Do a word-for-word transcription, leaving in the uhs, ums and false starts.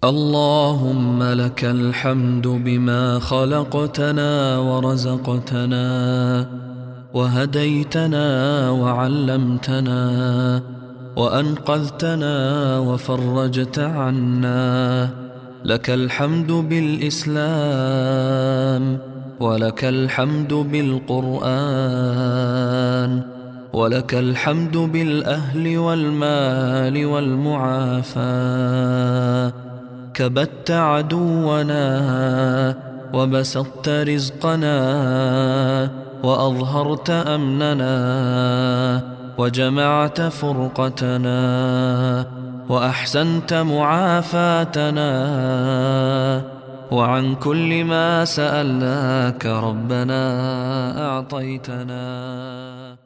اللهم لك الحمد بما خلقتنا ورزقتنا وهديتنا وعلمتنا وأنقذتنا وفرجت عنا. لك الحمد بالإسلام، ولك الحمد بالقرآن، ولك الحمد بالأهل والمال والمعافاة. كبت عدونا وبسطت رزقنا وأظهرت أمننا وجمعت فرقتنا وأحسنت معافاتنا. وعن كل ما سألناك ربنا أعطيتنا.